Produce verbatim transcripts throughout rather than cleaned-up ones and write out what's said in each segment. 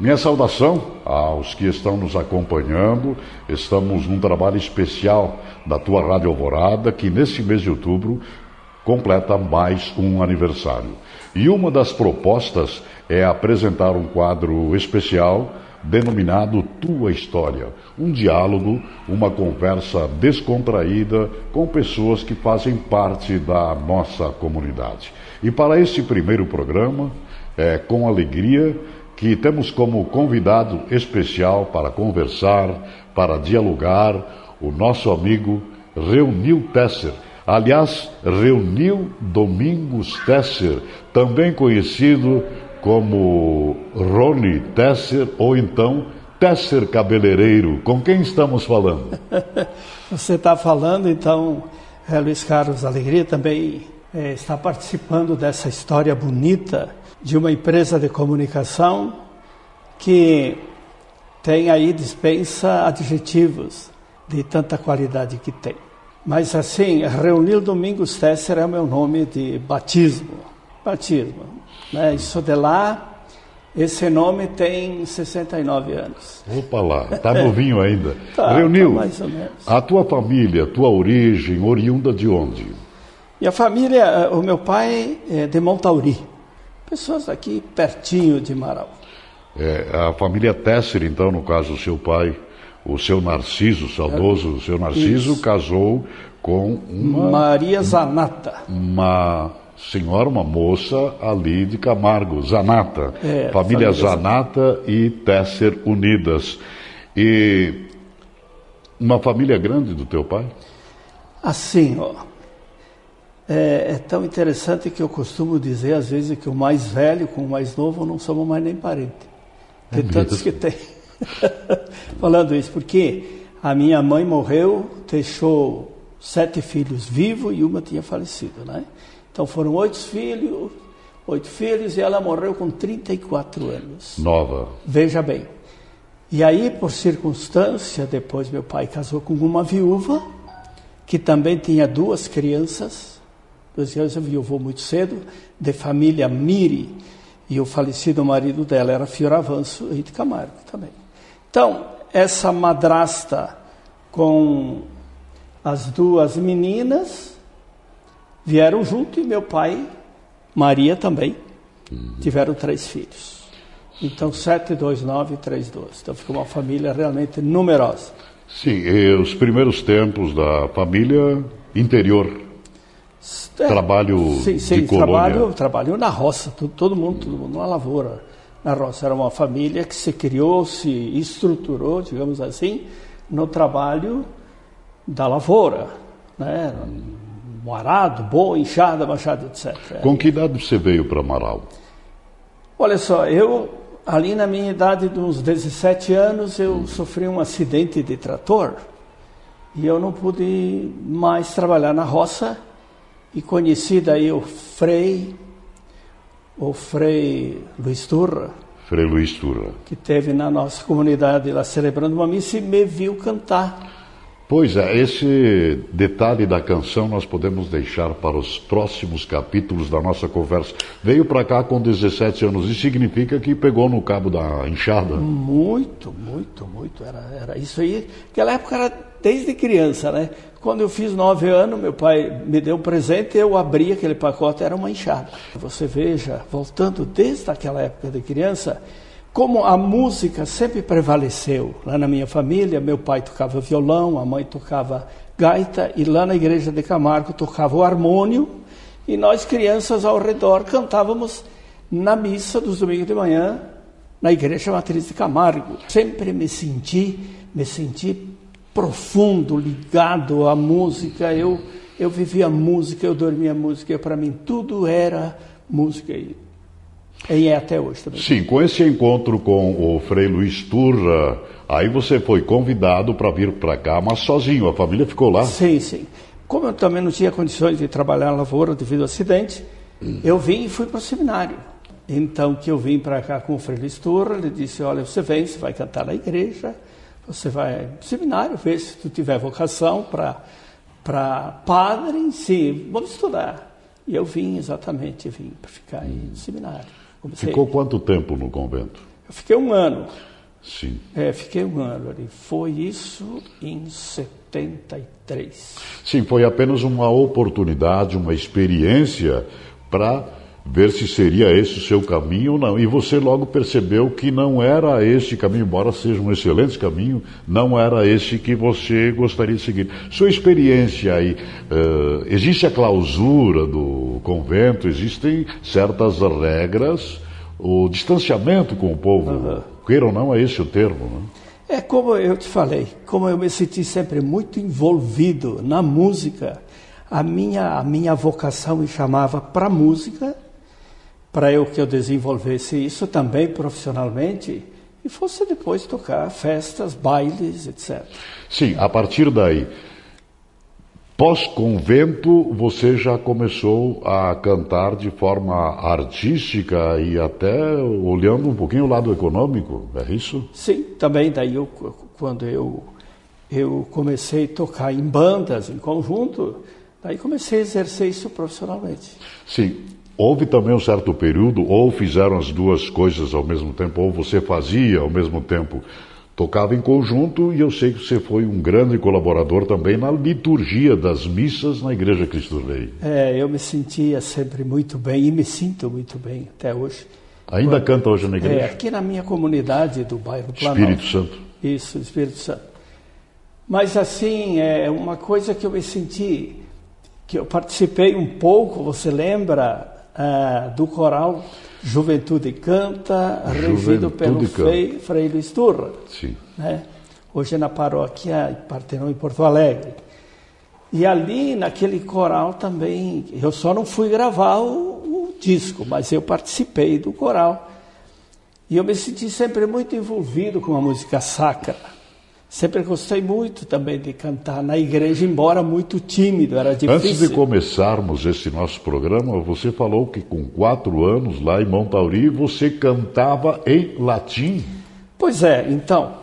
Minha saudação aos que estão nos acompanhando. Estamos num trabalho especial da tua Rádio Alvorada, que nesse mês de outubro completa mais um aniversário. E uma das propostas é apresentar um quadro especial denominado Tua História. Um diálogo, uma conversa descontraída com pessoas que fazem parte da nossa comunidade. E para este primeiro programa, é com alegria que temos como convidado especial para conversar, para dialogar, o nosso amigo Reunil Tesser. Aliás, Reunil Domingos Tesser, também conhecido como Rony Tesser ou então Tesser Cabeleireiro. Com quem estamos falando? Você está falando, então, é, Luiz Carlos Alegria também é, está participando dessa história bonita de uma empresa de comunicação que tem aí, dispensa adjetivos de tanta qualidade que tem. Mas assim, Reunil Domingos Tesser é o meu nome de batismo. Batismo. Né? Isso de lá, esse nome tem sessenta e nove anos. Opa lá, tá novinho ainda. Tá, Reunil, tá mais ou menos. A tua família, tua origem, oriunda de onde? Minha família, o meu pai é de Montauri. Pessoas aqui pertinho de Marau. É, a família Tesser, então, no caso, o seu pai, o seu Narciso, saudoso, o seu Narciso, Isso. casou com uma... Maria Zanata. Uma senhora, uma moça ali de Camargo, Zanata. É, família, família Zanata e Tesser unidas. E uma família grande do teu pai? Assim, ó. É, é tão interessante que eu costumo dizer, às vezes, que o mais velho com o mais novo não somos mais nem parente. De é tantos que tem. Falando isso, porque a minha mãe morreu, deixou sete filhos vivos e uma tinha falecido, né? Então foram oito filhos, oito filhos e ela morreu com trinta e quatro anos. Nova. Veja bem. E aí, por circunstância, depois meu pai casou com uma viúva, que também tinha duas crianças. Duas crianças, viúvou muito cedo, de família Miri, e o falecido marido dela era Fioravanço e de Camargo também. Então, essa madrasta com as duas meninas vieram junto e meu pai, Maria também, uhum. tiveram três filhos. Então, sete, dois, nove, três, doze. Então, ficou uma família realmente numerosa. Sim, e os primeiros tempos da família interior. É, trabalho sim, sim, de colônia. Trabalho, trabalho na roça, todo, todo mundo, todo mundo na lavoura, na roça. Era uma família que se criou, se estruturou, digamos assim, no trabalho da lavoura, né? Um arado, boa, enxada, machado, etcétera. Com que idade você veio para Marau? Olha só, eu, ali na minha idade de uns dezessete anos, eu hum. sofri um acidente de trator e eu não pude mais trabalhar na roça. E conheci daí o Frei, o Frei Luiz Turra. Frei Luiz Turra. Que teve na nossa comunidade lá celebrando uma missa e me viu cantar. Pois é, esse detalhe da canção nós podemos deixar para os próximos capítulos da nossa conversa. Veio para cá com dezessete anos, isso significa que pegou no cabo da enxada? Muito, muito, muito. Era, era isso aí. Naquela época era desde criança, né? Quando eu fiz nove anos, meu pai me deu um presente, eu abri aquele pacote, era uma enxada. Você veja, voltando desde aquela época de criança, como a música sempre prevaleceu. Lá na minha família, meu pai tocava violão, a mãe tocava gaita, e lá na igreja de Camargo tocava o harmônio, e nós crianças ao redor cantávamos na missa dos domingos de manhã, na igreja matriz de Camargo. Sempre me senti, me senti profundo, ligado à música. Eu, eu vivia música, eu dormia música, para mim tudo era música. E, e é até hoje também. Sim, com esse encontro com o Frei Luiz Turra, aí você foi convidado para vir para cá, mas sozinho, a família ficou lá? Sim, sim. Como eu também não tinha condições de trabalhar na lavoura devido ao acidente, hum. eu vim e fui para o seminário. Então, que eu vim para cá com o Frei Luiz Turra, ele disse, olha, você vem, você vai cantar na igreja, você vai no seminário, ver se tu tiver vocação para para padre em si, vamos estudar. E eu vim, exatamente, vim para ficar aí no seminário. Comecei... Ficou quanto tempo no convento? Eu fiquei um ano. Sim. É, fiquei um ano ali. Foi isso em setenta e três. Sim, foi apenas uma oportunidade, uma experiência para ver se seria esse o seu caminho ou não. E você logo percebeu que não era esse caminho, embora seja um excelente caminho, não era esse que você gostaria de seguir. Sua experiência aí, uh, existe a clausura do convento, existem certas regras, o distanciamento com o povo, uhum. Queira ou não, é esse o termo, né? É como eu te falei, como eu me senti sempre muito envolvido na música, a minha, a minha vocação me chamava para a música, para eu que eu desenvolvesse isso também profissionalmente e fosse depois tocar festas, bailes, etcétera. Sim, a partir daí, pós-convento, você já começou a cantar de forma artística e até olhando um pouquinho o lado econômico, é isso? Sim, também daí eu, quando eu, eu comecei a tocar em bandas, em conjunto, daí comecei a exercer isso profissionalmente. Sim. Houve também um certo período, ou fizeram as duas coisas ao mesmo tempo, ou você fazia ao mesmo tempo, tocava em conjunto, e eu sei que você foi um grande colaborador também na liturgia das missas na Igreja Cristo Rei. É, eu me sentia sempre muito bem, e me sinto muito bem até hoje. Ainda Quando, canta hoje na igreja? É, aqui na minha comunidade do bairro Planalto. Espírito Santo. Isso, Espírito Santo. Mas assim, é uma coisa que eu me senti, que eu participei um pouco, você lembra... Uh, do coral Juventude Canta, regido pelo Frei, Frei Luiz Turra. Sim. Né? Hoje na paróquia Partenon em Porto Alegre. E ali naquele coral também, eu só não fui gravar o, o disco, mas eu participei do coral. E eu me senti sempre muito envolvido com a música sacra. Sempre gostei muito também de cantar na igreja, embora muito tímido, era difícil. Antes de começarmos esse nosso programa, você falou que com quatro anos, lá em Montauri, você cantava em latim. Pois é, então,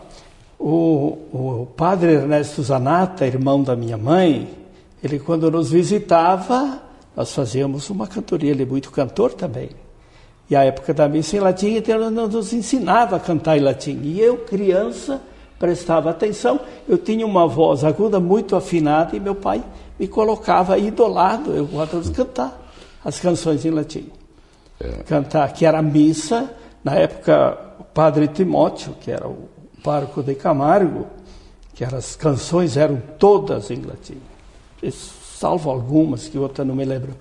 o, o padre Ernesto Zanata, irmão da minha mãe, ele quando nos visitava, nós fazíamos uma cantoria, ele é muito cantor também. E a época da missa em latim, então ele nos ensinava a cantar em latim. E eu, criança... prestava atenção, eu tinha uma voz aguda muito afinada e meu pai me colocava aí do lado, eu gosto de cantar as canções em latim. É. Cantar, que era missa, na época o padre Timóteo, que era o pároco de Camargo, que eram, as canções eram todas em latim, salvo algumas que outra não me lembro,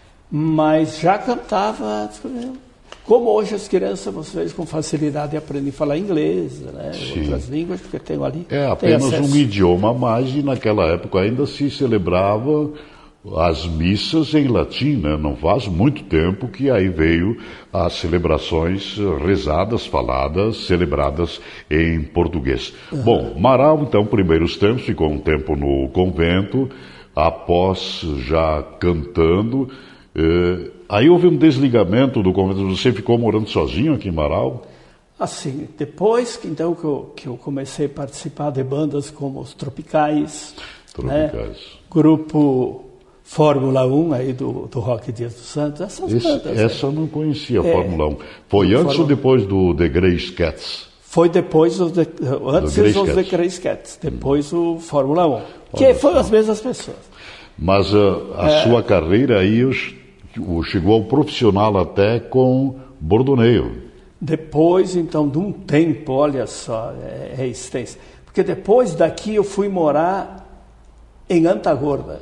mas já cantava... Como hoje as crianças, vocês com facilidade aprendem a falar inglês, né? Outras línguas, porque tem ali... É apenas um idioma a mais, e naquela época ainda se celebrava as missas em latim, né? Não faz muito tempo que aí veio as celebrações rezadas, faladas, celebradas em português. Uhum. Bom, Marau, então, primeiros tempos, ficou um tempo no convento, após já cantando... Eh, Aí houve um desligamento do convento, você ficou morando sozinho aqui em Marau? Assim, depois que, então, que, eu, que eu comecei a participar de bandas como os Tropicais, Tropicais. Né? Grupo Fórmula um aí do, do Roque Dias dos Santos, essas Esse, bandas. Essa eu não conhecia, a é, Fórmula um. Foi antes Fórmula... ou depois do The Grace Cats? Foi depois dos de, antes dos The Grace Cats, depois hum. o Fórmula um, que foram as mesmas pessoas. Mas uh, a é... sua carreira aí... Os... chegou ao profissional até com bordoneio. Depois, então, de um tempo, olha só, é, é extenso. Porque depois daqui eu fui morar em Antagorda.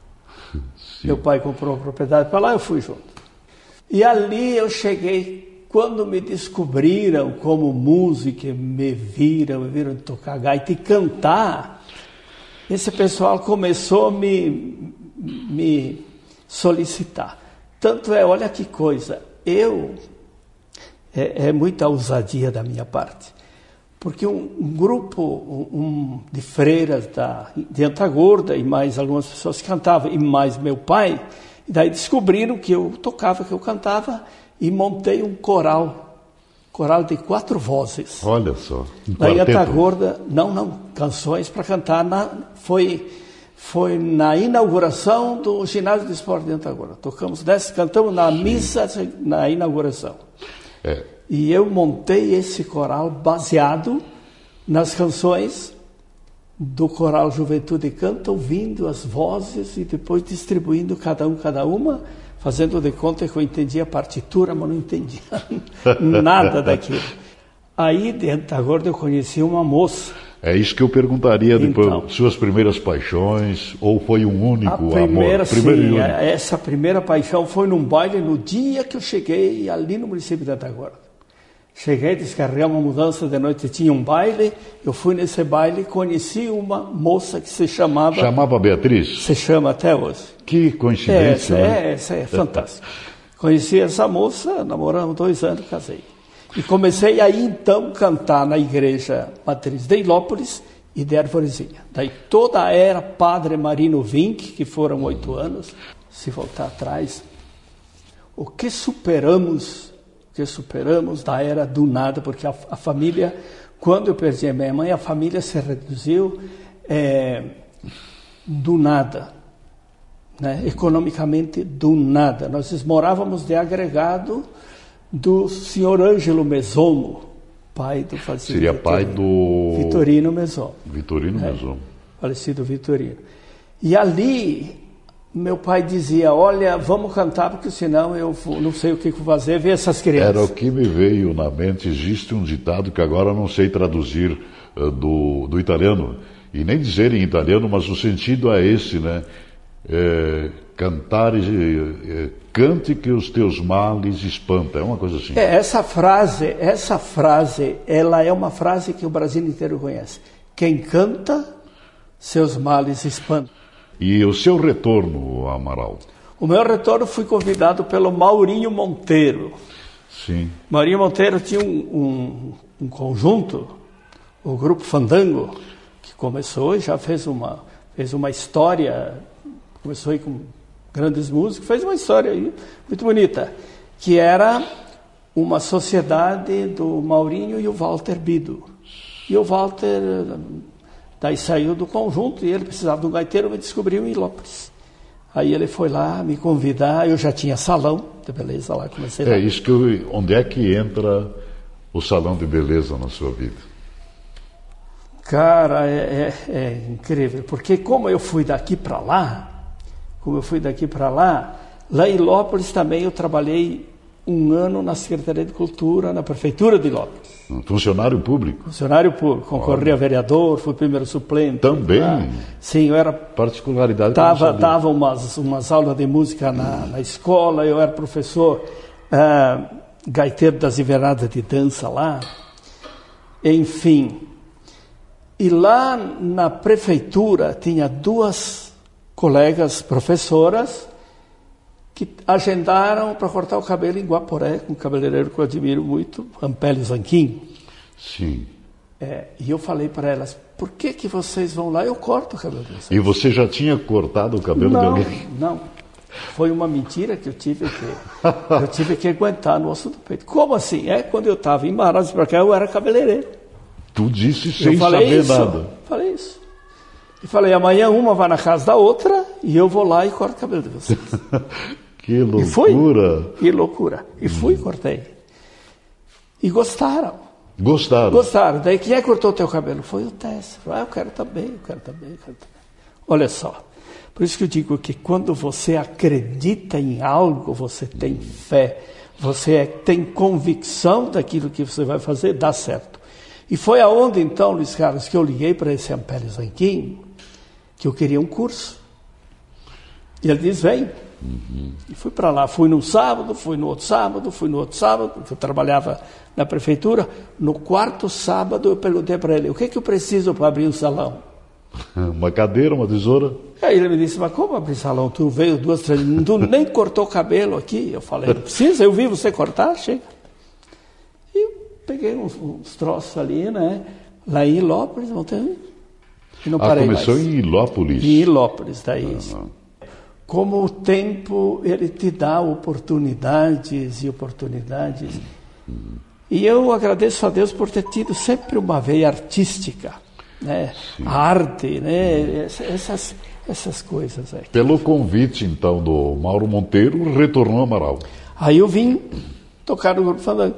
Sim. Meu pai comprou uma propriedade para lá, eu fui junto. E ali eu cheguei, quando me descobriram como músico, me viram, me viram tocar gaita e cantar, esse pessoal começou a me, me solicitar. Tanto é, olha que coisa, eu, é, é muita ousadia da minha parte, porque um, um grupo um, um, de freiras da, de Antagorda e mais algumas pessoas cantavam, e mais meu pai, e daí descobriram que eu tocava, que eu cantava, e montei um coral, coral de quatro vozes. Olha só. Lá em Antagorda, não, não, canções para cantar, na, foi... Foi na inauguração do ginásio de esporte de Antagorda. Tocamos dez, cantamos na missa na inauguração. É, E eu montei esse coral baseado nas canções do coral Juventude Canta, ouvindo as vozes e depois distribuindo cada um, cada uma, fazendo de conta que eu entendia a partitura, mas não entendia nada daquilo. Aí, dentro da Gorda, eu conheci uma moça. É isso que eu perguntaria depois, então, suas primeiras paixões, ou foi um único a primeira, amor? Primeiro sim, e único. Essa primeira paixão foi num baile no dia que eu cheguei ali no município de Antagorda. Cheguei, descarreguei uma mudança de noite, tinha um baile, eu fui nesse baile e conheci uma moça que se chamava... Chamava Beatriz? Se chama até hoje. Que coincidência, é, né? É, essa é fantástica. Conheci essa moça, namoramos dois anos, casei. E comecei aí então cantar na igreja matriz de Ilópolis e de Arvorezinha. Daí toda a era Padre Marino Vinck, que foram oito anos, se voltar atrás, o que superamos... que superamos da era do nada, porque a, a família, quando eu perdi a minha mãe, a família se reduziu é, do nada, né? Economicamente do nada. Nós morávamos de agregado do senhor Ângelo Mesomo, pai do falecido Seria Vitorino, pai do... Vitorino Mesomo. Vitorino é, Mesomo. Falecido Vitorino. E ali... meu pai dizia, olha, vamos cantar, porque senão eu não sei o que vou fazer, ver essas crianças. Era o que me veio na mente. Existe um ditado que agora não sei traduzir uh, do, do italiano, e nem dizer em italiano, mas o sentido é esse, né? É, cantar, é, cante que os teus males espanta, é uma coisa assim. É, essa frase, essa frase, ela é uma frase que o Brasil inteiro conhece. Quem canta, seus males espanta. E o seu retorno, Amaral? O meu retorno, fui convidado pelo Maurinho Monteiro. Sim. Maurinho Monteiro tinha um, um, um conjunto, o Grupo Fandango, que começou e já fez uma, fez uma história, começou aí com grandes músicos, fez uma história aí muito bonita, que era uma sociedade do Maurinho e o Walter Bido. E o Walter... daí saiu do conjunto e ele precisava de um gaiteiro, me descobriu em Ilópolis. Aí ele foi lá me convidar, eu já tinha salão de beleza lá, comecei lá. É isso que eu, onde é que entra o salão de beleza na sua vida? Cara, é, é, é incrível, porque como eu fui daqui para lá, como eu fui daqui para lá, lá em Ilópolis também eu trabalhei um ano na Secretaria de Cultura, na Prefeitura de Ilópolis. Um funcionário público? Funcionário público, concorri a vereador, fui primeiro suplente. Também? Lá. Sim, eu era... Particularidade. Tava, dava umas, umas aulas de música na, na escola, eu era professor uh, gaiteiro das invernadas de dança lá. Enfim. E lá na prefeitura tinha duas colegas professoras que agendaram para cortar o cabelo em Guaporé, com um cabeleireiro que eu admiro muito, Ampélio Zanquim. Sim. É, e eu falei para elas, por que que vocês vão lá? Eu corto o cabelo de vocês. E você já tinha cortado o cabelo não, de alguém? Não, foi uma mentira que eu tive que, eu tive que aguentar no osso do peito. Como assim? É, quando eu estava em Manaus para cá, eu era cabeleireiro. Tu disse sem eu falei saber isso, nada. Falei isso. E falei, amanhã uma vai na casa da outra e eu vou lá e corto o cabelo de vocês. Que loucura! E fui, que loucura! E fui e cortei. E gostaram. Gostaram? Gostaram. Daí, quem é que cortou o teu cabelo? Foi o Tess. Ah, eu quero também, eu quero também, eu quero também. Olha só. Por isso que eu digo que quando você acredita em algo, você tem fé, você tem convicção daquilo que você vai fazer, dá certo. E foi aonde, então, Luiz Carlos, que eu liguei para esse Ampélio Zanquim, que eu queria um curso. E ele diz, vem. Uhum. E fui para lá, fui num sábado, fui no outro sábado, fui no outro sábado, porque eu trabalhava na prefeitura. No quarto sábado eu perguntei para ele, o que, que eu preciso para abrir um salão? Uma cadeira, uma tesoura? Aí ele me disse, mas como abrir salão? Tu veio duas, três, tu nem cortou o cabelo aqui. Eu falei, não precisa, eu vi você cortar, chega. E peguei uns, uns troços ali, né, lá em Ilópolis, voltei, e não parei mais. Ah, começou em Ilópolis? Em Ilópolis, daí... Ah, como o tempo, ele te dá oportunidades e oportunidades. Uhum. E eu agradeço a Deus por ter tido sempre uma veia artística, né? A arte, né? Essas, essas coisas aí. Pelo convite, então, do Mauro Monteiro, retornou a Amaral. Aí eu vim tocar no Grupo Fandango.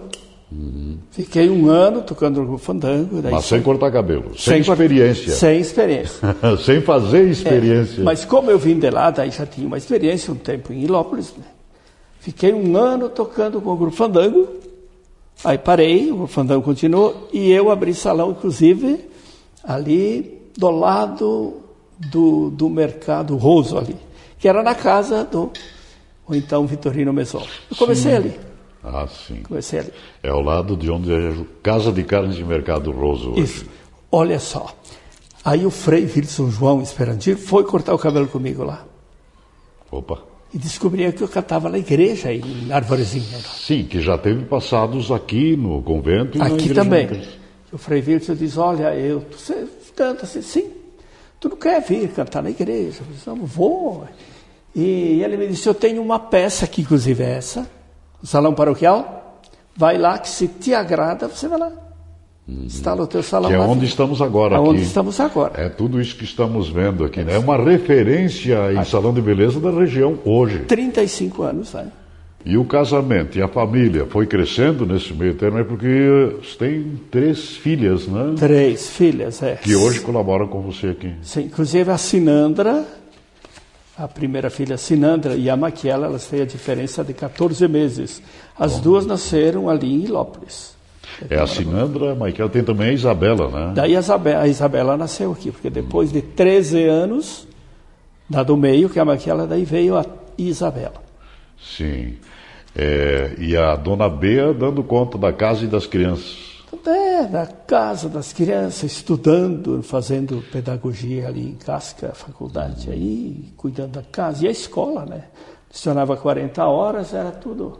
Uhum. Fiquei um ano tocando no grupo Fandango. Daí mas sem foi... cortar cabelo, sem, sem experiência. Cort... Sem experiência. Sem fazer experiência. É, mas como eu vim de lá, daí já tinha uma experiência, um tempo em Ilópolis, né? Fiquei um ano tocando com o grupo Fandango, aí parei, o grupo Fandango continuou, e eu abri salão, inclusive, ali do lado do, do Mercado Roso ali, que era na casa do o então Vitorino Meson. Eu comecei sim. ali. Ah, sim. Comecei ali. É ao lado de onde é a Casa de Carnes de Mercado Roso hoje. Isso. Olha só. Aí o Frei Wilson João Esperandir foi cortar o cabelo comigo lá. Opa. E descobria que eu cantava na igreja, em Arvorezinha. Sim, que já teve passados aqui no convento e aqui na igreja. Também. O Frei Wilson diz, olha, eu, você canta assim, sim, tu não quer vir cantar na igreja? Eu disse, não, vou. E ele me disse, eu tenho uma peça aqui, inclusive é essa, no salão paroquial, vai lá que se te agrada, você vai lá. Uhum. Instala o teu salão. Que é lá, onde estamos agora é aqui. onde estamos agora. É tudo isso que estamos vendo aqui, né? É uma referência em salão de beleza da região hoje. trinta e cinco anos, né? E o casamento e a família foi crescendo nesse meio termo, é porque você tem três filhas, né? Três filhas, é. Que hoje colaboram com você aqui. Sim, inclusive a Sinandra, a primeira filha, a Sinandra, e a Maquiela, elas têm a diferença de catorze meses. As Bom. duas nasceram ali em Ilópolis. É a Sinandra, a Maquiela, tem também a Isabela, né? Daí a Isabela, a Isabela nasceu aqui, porque depois de treze anos, da do meio, que é a Maquiela, daí veio a Isabela. Sim. É, e a dona Bea dando conta da casa e das crianças. É, da casa das crianças, estudando, fazendo pedagogia ali em Casca, faculdade, aí, cuidando da casa. E a escola, né? Lecionava quarenta horas, era tudo.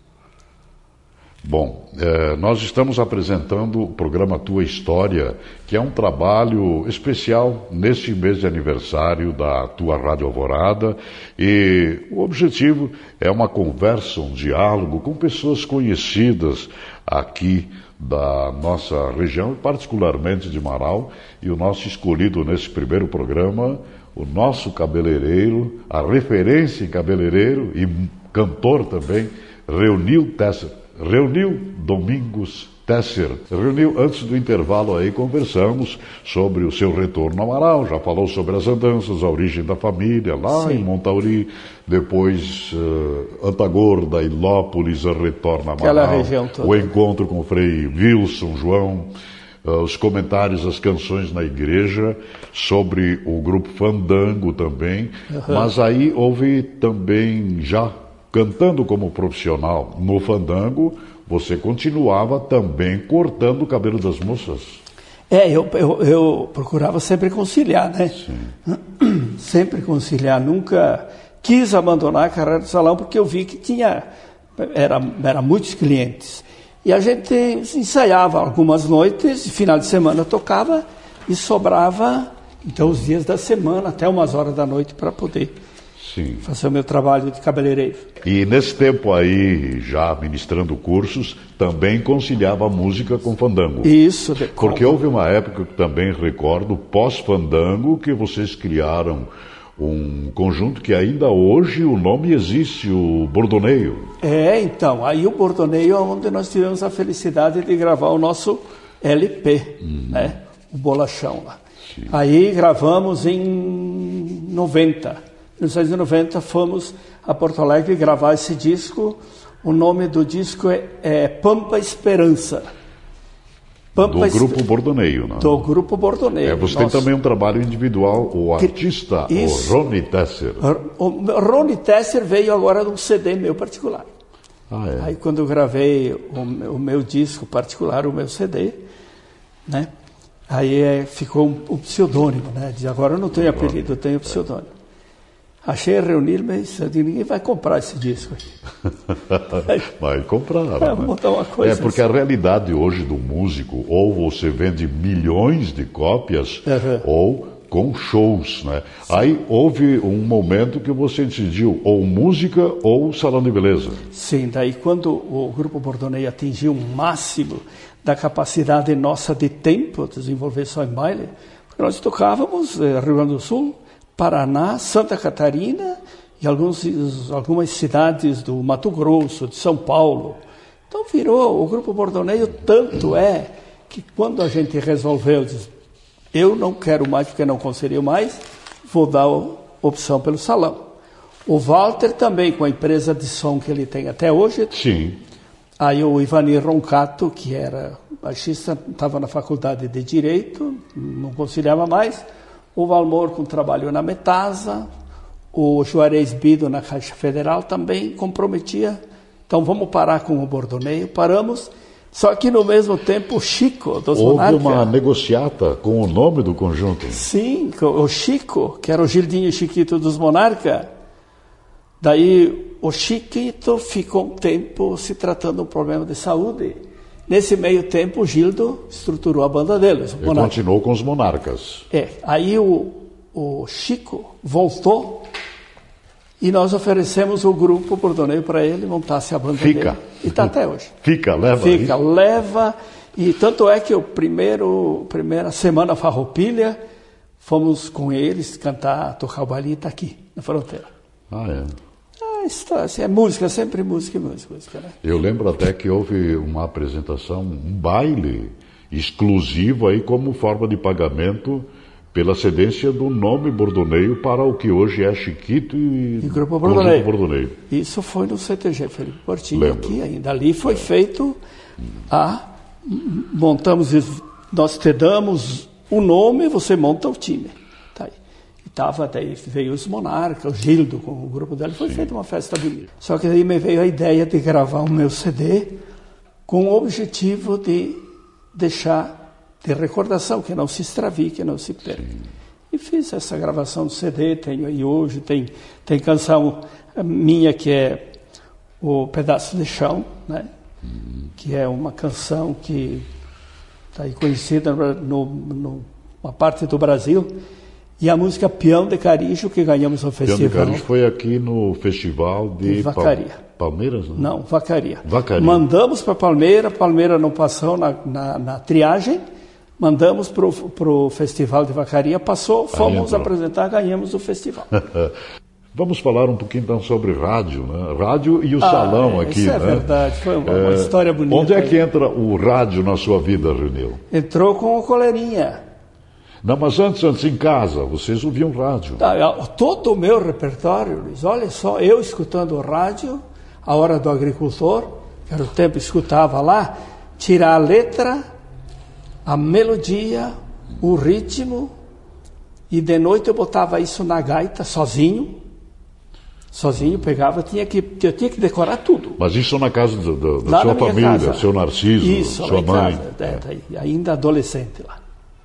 Bom, é, nós estamos apresentando o programa Tua História, que é um trabalho especial neste mês de aniversário da Tua Rádio Alvorada, e o objetivo é uma conversa, um diálogo com pessoas conhecidas aqui da nossa região, particularmente de Marau, e o nosso escolhido nesse primeiro programa, o nosso cabeleireiro, a referência em cabeleireiro e cantor também, Reunil Tesser. Reuniu Domingos Tesser. Reuniu antes do intervalo aí, conversamos sobre o seu retorno a Marau, já falou sobre as andanças, a origem da família, lá Sim. em Montauri, depois uh, Antagorda, Ilópolis, retorna a Marau, região toda. O encontro com o Frei Wilson João, uh, os comentários, as canções na igreja, sobre o grupo Fandango também, uhum. mas aí houve também já cantando como profissional no Fandango, você continuava também cortando o cabelo das moças. É, eu, eu, eu procurava sempre conciliar, né? Sim. Sempre conciliar. Nunca quis abandonar a carreira do salão, porque eu vi que tinha, era, era muitos clientes. E a gente ensaiava algumas noites, final de semana eu tocava, e sobrava, então, os dias da semana, até umas horas da noite, para poder Sim. fazer o meu trabalho de cabeleireiro. E nesse tempo aí, já ministrando cursos, também conciliava a música com fandango. Isso. De... Porque houve uma época que também recordo, pós-fandango, que vocês criaram um conjunto que ainda hoje o nome existe, o Bordoneio. É, então, aí o Bordoneio é onde nós tivemos a felicidade de gravar o nosso L P, uhum. né? O Bolachão lá. Sim. Aí gravamos em noventa. Em mil novecentos e noventa fomos a Porto Alegre gravar esse disco. O nome do disco é, é Pampa Esperança. Pampa do Grupo Bordoneio, não? Do Grupo Bordoneio. É, você Nossa. Tem também um trabalho individual, o artista, Isso. o Rony Tesser. O Rony Tesser veio agora de um C D meu particular. Ah, é? Aí quando eu gravei o, o meu disco particular, o meu C D, né? Aí é, ficou um, um pseudônimo, né? De agora eu não tenho apelido, eu tenho pseudônimo. Achei reunir, mas eu digo, ninguém vai comprar esse disco aqui. Vai comprar. É, né? Montar uma coisa é porque assim. A realidade hoje do músico, ou você vende milhões de cópias, uhum. ou com shows, né? Sim. Aí houve um momento que você decidiu ou música ou salão de beleza. Sim, daí quando o Grupo Bordoneio atingiu o máximo da capacidade nossa de tempo, desenvolver só em baile, porque nós tocávamos eh, Rio Grande do Sul, Paraná, Santa Catarina e alguns, algumas cidades do Mato Grosso, de São Paulo. Então virou o Grupo Bordoneio, tanto é que quando a gente resolveu, diz, eu não quero mais porque não consigo mais, vou dar opção pelo salão. O Walter também, com a empresa de som que ele tem até hoje. Sim. Aí o Ivanir Roncato, que era baixista, estava na faculdade de Direito, não conciliava mais. O Valmor, com trabalho na Metasa. O Juarez Bido, na Caixa Federal, também comprometia. Então vamos parar com o Bordoneio. Paramos. Só que no mesmo tempo o Chico dos Houve Monarca... uma negociata com o nome do conjunto. Sim, o Chico, que era o Gildinho Chiquito dos Monarca. Daí o Chiquito ficou um tempo se tratando de um problema de saúde. Nesse meio tempo o Gildo estruturou a banda deles. E continuou com os Monarcas. É, aí o, o Chico voltou e nós oferecemos o grupo Bordoneio para ele, montasse a banda Fica. dele. E está até hoje. Fica, leva. Fica, aí. leva. E tanto é que o primeiro, primeira semana Farroupilha, fomos com eles cantar, tocar o baile, está aqui, na fronteira. Ah, é. Ah, história, assim, é música, sempre música e música, música, né? Eu lembro até que houve uma apresentação, um baile exclusivo aí como forma de pagamento pela cedência do nome Bordoneio para o que hoje é Chiquito e, e Grupo Bordoneio. Bordoneio. Isso foi no C T G Felipe Portinho, Lembro. aqui ainda. Ali foi é. feito a... Montamos, nós te damos o nome, você monta o time. Tá aí. E tava, daí veio os Monarcas, o Gildo com o grupo dele, foi feita uma festa bonita. Só que daí me veio a ideia de gravar o meu C D com o objetivo de deixar de recordação, que não se extravie, que não se perca. Sim. E fiz essa gravação do C D, tenho aí hoje, tem, tem canção minha que é o Pedaço de Chão, né? Uhum. Que é uma canção que está aí conhecida no, no, numa parte do Brasil, e a música Peão de Carijo, que ganhamos no festival. Peão de Carijo foi aqui no festival de, de Vacaria. Pa- Palmeiras? Não, não Vacaria. Vacaria. Mandamos para Palmeira, Palmeira não passou na, na, na triagem, mandamos para o festival de Vacaria, passou, fomos apresentar, ganhamos o festival. Vamos falar um pouquinho então sobre rádio, né? Rádio e o ah, salão é, aqui, isso é né? verdade, foi uma, é, uma história bonita. Onde é que entra o rádio na sua vida, Reneu? Entrou com o Coleirinha. Não, mas antes, antes em casa, vocês ouviam rádio. Tá, todo o meu repertório, Luiz, olha só, eu escutando o rádio, a Hora do Agricultor, que era o tempo escutava lá, tirar a letra, a melodia, o ritmo, e de noite eu botava isso na gaita sozinho, sozinho, pegava, tinha que, eu tinha que decorar tudo. Mas isso na casa do, do, da sua família, casa. Seu Narciso, isso, sua mãe. Casa, é, é. Ainda adolescente lá.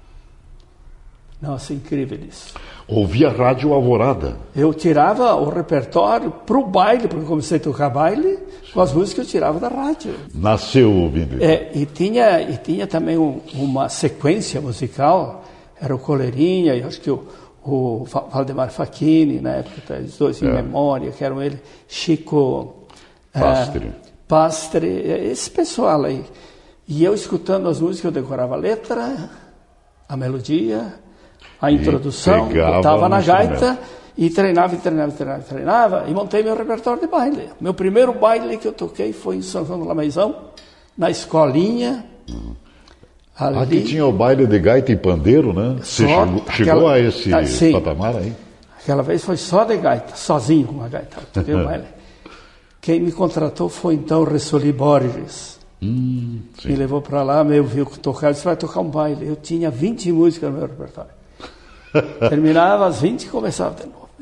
Nossa, incrível isso. Ouvia rádio Alvorada. Eu tirava o repertório para o baile, porque eu comecei a tocar baile, com as músicas que eu tirava da rádio. Nasceu ouvindo. É, e tinha, e tinha também um, uma sequência musical, era o Coleirinha, e acho que o, o Valdemar Facchini, na época, os dois em é. memória, que eram ele, Chico Pastre. É, Pastre, esse pessoal aí. E eu escutando as músicas, eu decorava a letra, a melodia, a introdução, botava na gaita e treinava, e treinava, e treinava, e treinava, e montei meu repertório de baile. Meu primeiro baile que eu toquei foi em São João do Lamaizão, na escolinha. Hum. Ali. Aqui tinha o baile de gaita e pandeiro, né? Você só, chegou, chegou aquela, a esse ah, sim, patamar aí? Aquela vez foi só de gaita, sozinho com a gaita. Toquei o baile. Quem me contratou foi então o Ressoli Borges. Hum, me levou para lá, me viu tocar, disse, vai tocar um baile. Eu tinha vinte músicas no meu repertório. Terminava às vinte e começava de novo.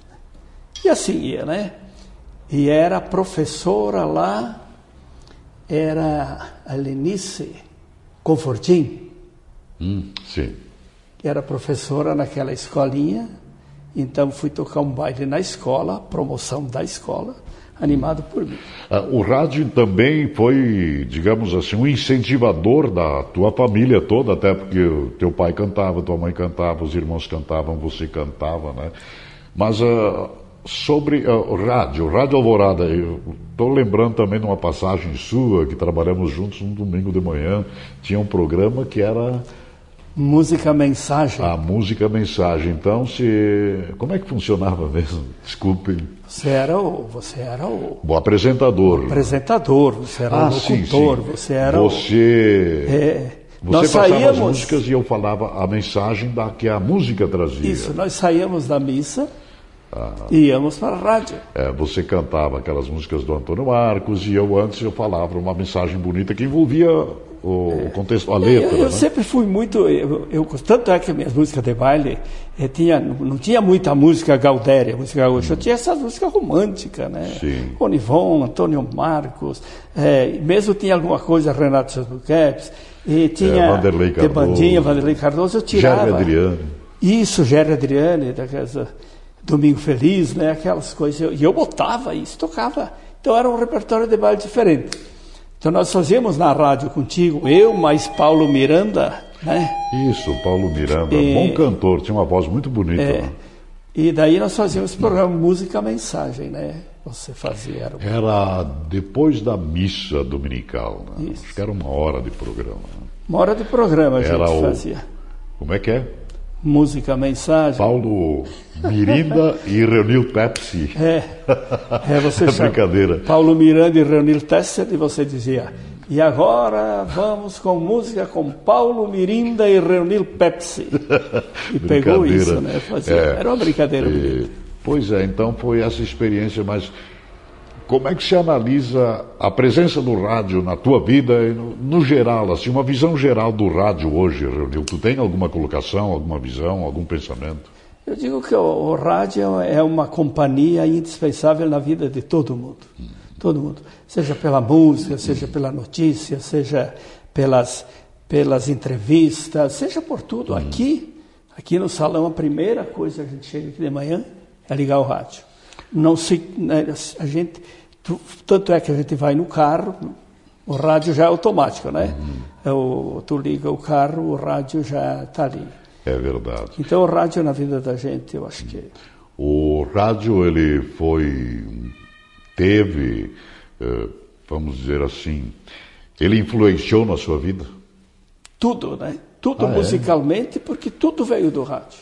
E assim ia, né? E era a professora lá, era a Lenice Confortim. Hum, sim. Que era professora naquela escolinha. Então fui tocar um baile na escola, promoção da escola, animado por mim. Ah, o rádio também foi, digamos assim, um incentivador da tua família toda, até porque o teu pai cantava, tua mãe cantava, os irmãos cantavam, você cantava, né? Mas uh, sobre uh, o rádio, o Rádio Alvorada, eu estou lembrando também de uma passagem sua, que trabalhamos juntos um domingo de manhã, tinha um programa que era Música Mensagem. A Música Mensagem. Então, se... como é que funcionava mesmo? Desculpe. Você era o... Você era o, o apresentador. O apresentador, você era ah, o locutor, sim, sim. você era você... o... É, você nós passava saíamos... as músicas e eu falava a mensagem da, que a música trazia. Isso, nós saíamos da missa ah, e íamos para a rádio. É, você cantava aquelas músicas do Antônio Marcos e eu antes eu falava uma mensagem bonita que envolvia o, o contexto, a letra. Eu, eu né? sempre fui muito... Eu, eu, tanto é que as minhas músicas de baile eu tinha, não tinha muita música gaudéria, música gaúcha, hum. eu tinha essas músicas românticas, né? Sim. Onivon, Antônio Marcos, é, mesmo tinha alguma coisa, Renato Sasbuqueps, e tinha é, Vanderlei Cardoso, Bandinha, Vanderlei Cardoso, eu tirava. Gério Adriane. Isso, Gério Adriane, daquelas, Domingo Feliz, né? Aquelas coisas. Eu, e eu botava isso, tocava. Então era um repertório de baile diferente. Então nós fazíamos na rádio contigo, eu mais Paulo Miranda, né? Isso, Paulo Miranda, e, bom cantor, tinha uma voz muito bonita. É, né? E daí nós fazíamos esse programa Música Mensagem, né? Você fazia. Era, era depois da missa dominical, né? Isso. Acho que era uma hora de programa. Né? Uma hora de programa a era gente o, fazia. Como é que é? Música Mensagem. Paulo Mirinda e Reunil Pepsi. É, é você é chama, brincadeira. Paulo Miranda e Reunil Pepsi, e você dizia, e agora vamos com música com Paulo Mirinda e Reunil Pepsi. E pegou isso, né? Fazia, é, era uma brincadeira bonita. Pois é, então foi essa experiência, mas como é que se analisa a presença do rádio na tua vida, no, no geral, assim, uma visão geral do rádio hoje, Reunil? Tu tem alguma colocação, alguma visão, algum pensamento? Eu digo que o, o rádio é uma companhia indispensável na vida de todo mundo. Hum. Todo mundo. Seja pela música, seja pela notícia, seja pelas, pelas entrevistas, seja por tudo. Hum. Aqui, aqui no salão, a primeira coisa que a gente chega aqui de manhã é ligar o rádio. Não se, né, a gente, tu, tanto é que a gente vai no carro, o rádio já é automático, né? Uhum. O, tu liga o carro, o rádio já está ali. É verdade. Então o rádio na vida da gente, eu acho que... O rádio, ele foi, teve, vamos dizer assim, ele influenciou na sua vida? Tudo, né? Tudo ah, musicalmente, é? Porque tudo veio do rádio.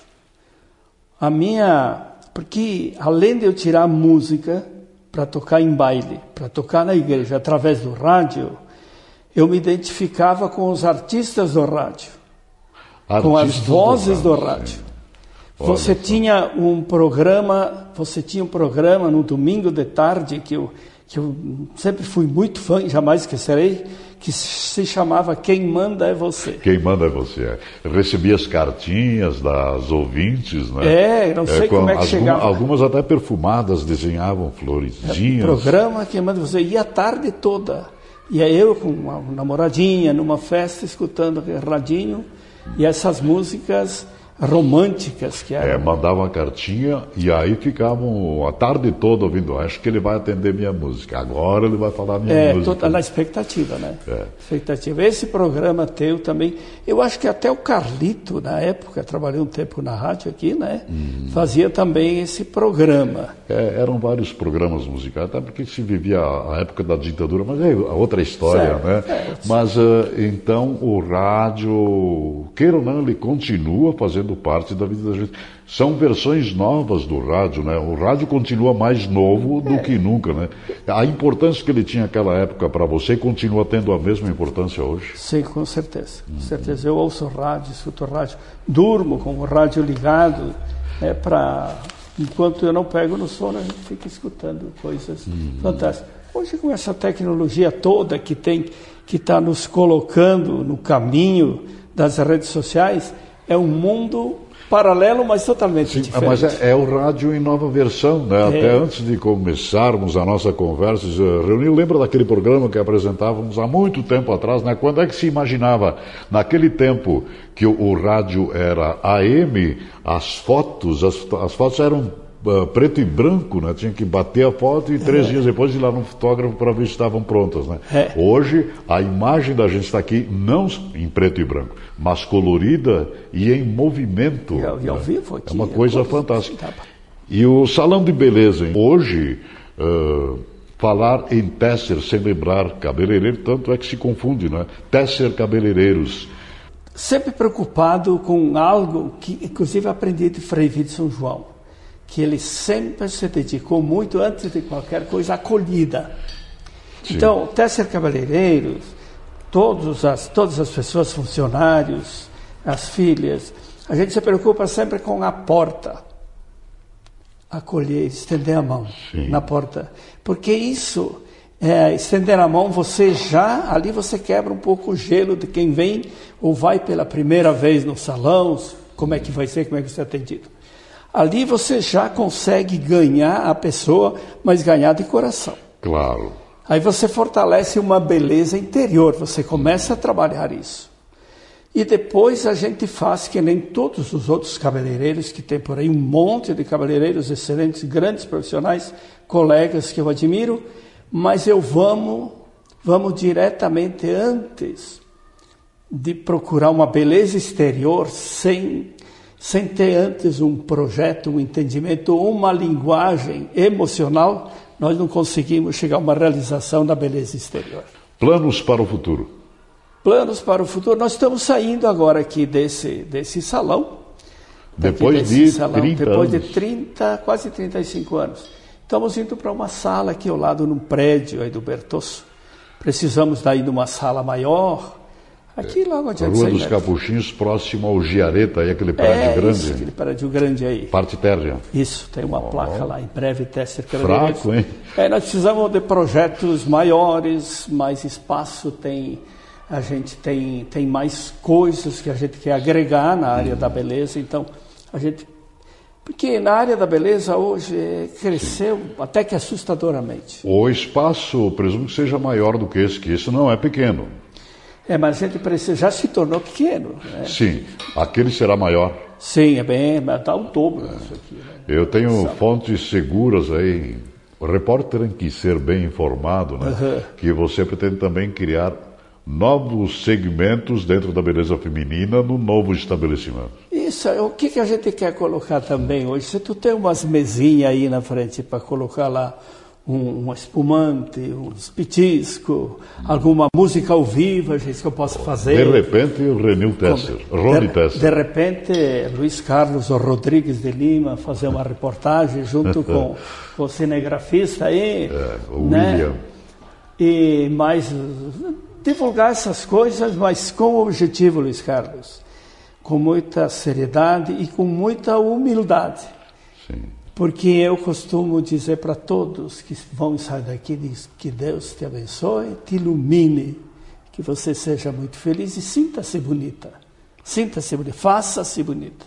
A minha... Porque além de eu tirar música para tocar em baile, para tocar na igreja, através do rádio, eu me identificava com os artistas do rádio, artistas com as vozes do rádio. Do rádio. Você Olha tinha só. um programa, você tinha um programa no domingo de tarde que eu, que eu sempre fui muito fã e jamais esquecerei, que se chamava Quem Manda é Você. Quem Manda é Você. Eu recebia as cartinhas das ouvintes, né? É, não sei é, como é que algumas, chegava. Algumas até perfumadas, desenhavam florezinhas. É, programa Quem Manda é Você. E a tarde toda. E aí eu com uma namoradinha, numa festa, escutando radinho, e essas músicas românticas que eram. É, mandavam uma cartinha e aí ficavam a tarde toda ouvindo. Acho que ele vai atender minha música. Agora ele vai falar minha é, música. É, na expectativa, né? É. Expectativa. Esse programa teu também. Eu acho que até o Carlito, na época, trabalhei um tempo na rádio aqui, né? Hum. Fazia também esse programa. É, eram vários programas musicais, até porque se vivia a época da ditadura, mas é outra história, certo, né? Certo. Mas uh, então o rádio, queira ou não, ele continua fazendo parte da vida da gente. São versões novas do rádio, né? O rádio continua mais novo do é. que nunca, né? A importância que ele tinha naquela época para você continua tendo a mesma importância hoje? Sim, com certeza. Com certeza. Eu ouço rádio, escuto rádio, durmo com o rádio ligado, né, para... Enquanto eu não pego no sono, a gente fica escutando coisas uhum. fantásticas. Hoje, com essa tecnologia toda que tem, que está nos colocando no caminho das redes sociais, é um mundo paralelo, mas totalmente Sim, diferente. Mas é, é o rádio em nova versão, né? É. Até antes de começarmos a nossa conversa, Reunil, lembra daquele programa que apresentávamos há muito tempo atrás, né? Quando é que se imaginava, naquele tempo, que o, o rádio era A M, as fotos, as, as fotos eram uh, preto e branco, né? Tinha que bater a foto e três é. dias depois ir lá no fotógrafo para ver se estavam prontas, né? É. Hoje, a imagem da gente está aqui, não em preto e branco, mas colorida e em movimento. E ao, né? e ao vivo aqui. É uma coisa é fantástica. E o Salão de Beleza, hoje, uh, falar em Tesser sem lembrar cabeleireiro, tanto é que se confunde, né? Tesser Cabeleireiros. sempre preocupado com algo que, inclusive, aprendi de Frei Vítor de São João, que ele sempre se dedicou muito, antes de qualquer coisa, à acolhida. Sim. Então, Tesser Cabeleireiros, todos as, todas as pessoas, funcionários, as filhas, a gente se preocupa sempre com a porta. Acolher, estender a mão Sim. na porta. Porque isso, é, estender a mão, você já, ali você quebra um pouco o gelo de quem vem ou vai pela primeira vez no salão, como é que vai ser, como é que você é atendido. Ali você já consegue ganhar a pessoa, mas ganhar de coração. Claro. Aí você fortalece uma beleza interior, você começa a trabalhar isso. E depois a gente faz que nem todos os outros cabeleireiros, que tem por aí um monte de cabeleireiros excelentes, grandes profissionais, colegas que eu admiro, mas eu vamos, vamos diretamente antes de procurar uma beleza exterior, sem, sem ter antes um projeto, um entendimento, uma linguagem emocional, nós não conseguimos chegar a uma realização da beleza exterior. Planos para o futuro? Planos para o futuro. Nós estamos saindo agora aqui desse, desse salão. Depois desse de salão, trinta Depois anos. de trinta, quase trinta e cinco anos. Estamos indo para uma sala aqui ao lado, num prédio aí do Bertosso. Precisamos daí de uma sala maior. Aqui logo adiante. Rua dos Capuchinhos, próximo ao Giareta, aí aquele prédio é, grande. Isso, aquele prédio grande aí. Parte térrea. Isso, tem uma oh, placa oh. lá, em breve Tesser Cabeleireiros. Fraco, hein? É, nós precisamos de projetos maiores, mais espaço, tem... A gente tem, tem mais coisas que a gente quer agregar na área hum. da beleza, então a gente... Porque na área da beleza hoje cresceu Sim. até que assustadoramente. O espaço, presumo que seja maior do que esse, que esse não é pequeno. É, mas a gente precisa, já se tornou pequeno. Né? Sim, aquele será maior. Sim, é bem, mas dá o dobro é. disso aqui. Né? Eu tenho Sabe? fontes seguras aí, o repórter tem que ser bem informado, né? Uhum. Que você pretende também criar novos segmentos dentro da beleza feminina no novo estabelecimento. Isso, o que, que a gente quer colocar também hoje? Se tu tem umas mesinhas aí na frente para colocar lá um, um espumante, uns petiscos, alguma música ao vivo, a gente que eu posso fazer. De repente, o Renil Tesser, Rony Tesser. De repente, Luiz Carlos Rodrigues de Lima fazer uma reportagem junto com, com o cinegrafista aí. É, o né? William. E mais... divulgar essas coisas, mas com o objetivo, Luiz Carlos, com muita seriedade e com muita humildade. Sim. Porque eu costumo dizer para todos que vão sair daqui, diz, que Deus te abençoe, te ilumine, que você seja muito feliz e sinta-se bonita. Sinta-se bonita, faça-se bonita.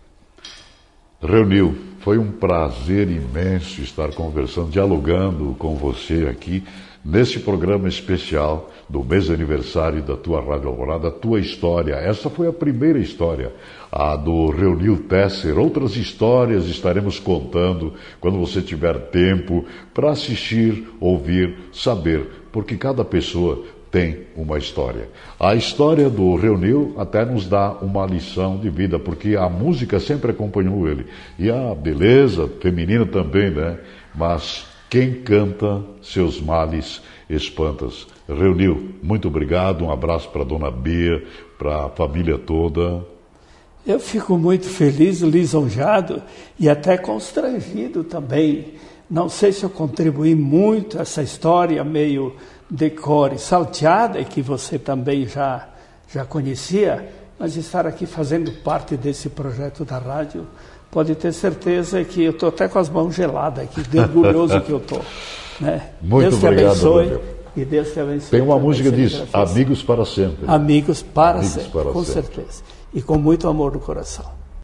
Reunil, foi um prazer imenso estar conversando, dialogando com você aqui, nesse programa especial do mês de aniversário da tua Rádio Alvorada, a tua história. Essa foi a primeira história, a do Reunil Tesser. Outras histórias estaremos contando quando você tiver tempo para assistir, ouvir, saber, porque cada pessoa tem uma história. A história do Reunil até nos dá uma lição de vida, porque a música sempre acompanhou ele. E a beleza feminina também, né? Mas quem canta seus males espantas. Reunil, muito obrigado, um abraço para a dona Bia, para a família toda. Eu fico muito feliz, lisonjado e até constrangido também. Não sei se eu contribuí muito a essa história meio decore salteada, que você também já, já conhecia, mas estar aqui fazendo parte desse projeto da rádio, pode ter certeza que eu estou até com as mãos geladas aqui, de orgulhoso que eu estou. Né? Muito Deus obrigado, te abençoe. Daniel. E Deus te abençoe. Tem uma música que diz, amigos para sempre. Amigos para amigos sempre, para com sempre. certeza. E com muito amor no coração.